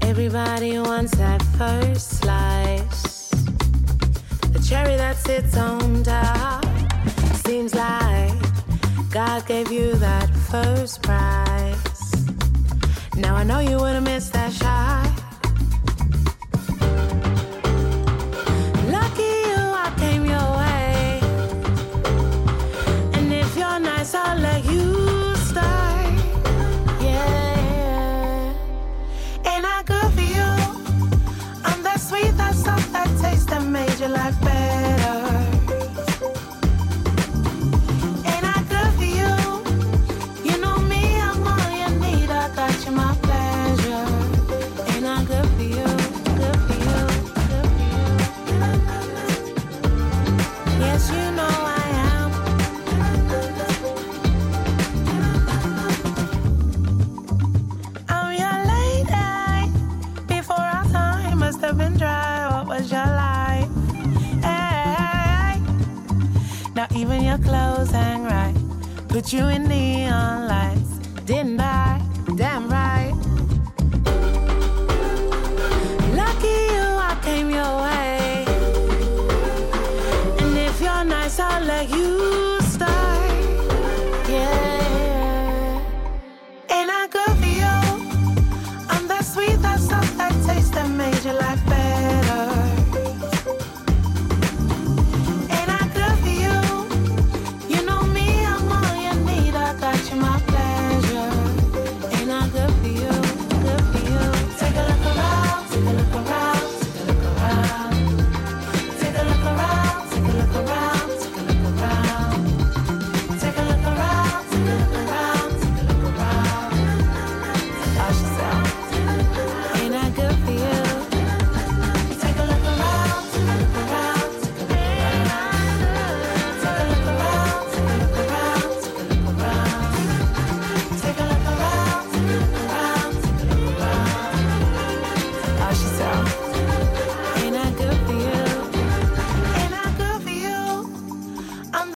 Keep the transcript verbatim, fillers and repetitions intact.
Everybody wants that first slice, the cherry that sits on top. Seems like God gave you that first prize. Now I know you would've missed that shot. Lucky you, I came your way. And if you're nice, I'll let you start. Yeah. Ain't I good for you? I'm that sweet, that soft, that taste that made your life better. Ain't I good for you? You know me, I'm all you need. I got you, my pleasure. Ain't I good for you? Good for you, good for you. Yes, you know I am. I'm your lady. Before our time must have been dry. What was your life? Hey. Now even your clothes hang right. Put you in neon lights, didn't I?